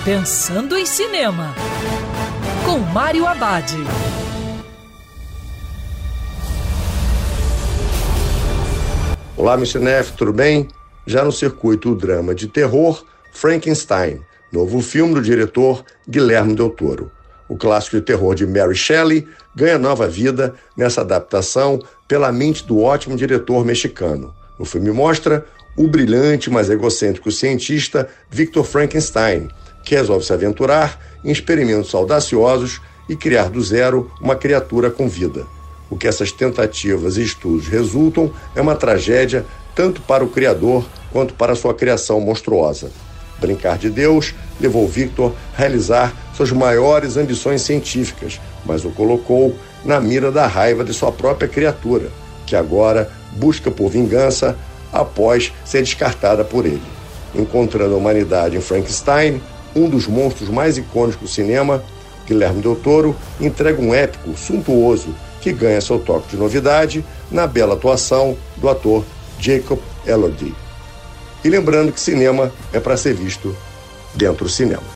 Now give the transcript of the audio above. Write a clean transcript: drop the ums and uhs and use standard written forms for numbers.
Pensando em Cinema, com Mário Abad. Olá, meu cinéfilo, tudo bem? Já no circuito o drama de terror, Frankenstein, novo filme do diretor Guillermo del Toro. O clássico de terror de Mary Shelley ganha nova vida nessa adaptação pela mente do ótimo diretor mexicano. O filme mostra o brilhante, mas egocêntrico cientista Victor Frankenstein, que resolve se aventurar em experimentos audaciosos e criar do zero uma criatura com vida. O que essas tentativas e estudos resultam é uma tragédia tanto para o criador quanto para sua criação monstruosa. Brincar de Deus levou Victor a realizar suas maiores ambições científicas, mas o colocou na mira da raiva de sua própria criatura, que agora busca por vingança após ser descartada por ele. Encontrando a humanidade em Frankenstein, um dos monstros mais icônicos do cinema, Guillermo del Toro entrega um épico suntuoso que ganha seu toque de novidade na bela atuação do ator Jacob Elordi. E lembrando que cinema é para ser visto dentro do cinema.